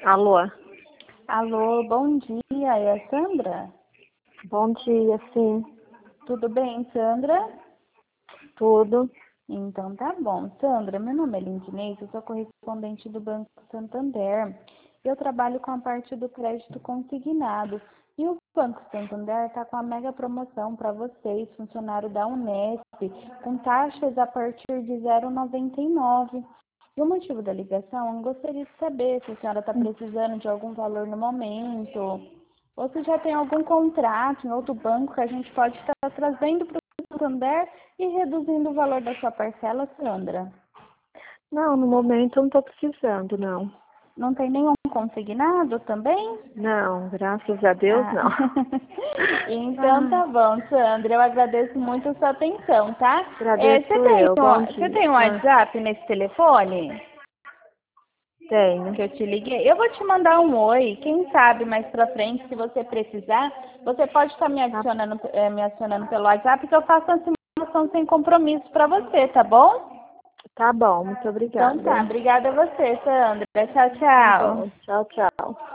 Alô, Alô, bom dia, é a Sandra? bom dia, sim, Tudo bem, Sandra? tudo. Então tá bom. Sandra, meu nome é Lindinês, eu sou correspondente do Banco Santander. Eu trabalho com a parte do crédito consignado. E o Banco Santander está com a mega promoção para vocês, funcionário da Unesp, com taxas a partir de 0,99. E o motivo da ligação, eu gostaria de saber se a senhora está precisando de algum valor no momento, ou se já tem algum contrato em outro banco que a gente pode estar trazendo para o Santander e reduzindo o valor da sua parcela, Sandra. Não, no momento eu não estou precisando, não. Não tem nenhum consignado também? Não, graças a Deus, Ah, não. então Ah, tá bom, Sandra. Eu agradeço muito a sua atenção, tá? agradeço eu, bom Você dia. tem um Ah, WhatsApp nesse telefone? tenho. Que eu te liguei. Eu vou te mandar um oi. Quem sabe mais pra frente, se você precisar, você pode estar Tá, me acionando pelo WhatsApp, que eu faço a simulação sem compromisso pra você, tá bom? tá bom, muito Então obrigada. tá. Obrigada a você, Sandra. Tchau, Tá tchau. bom, tchau, tchau.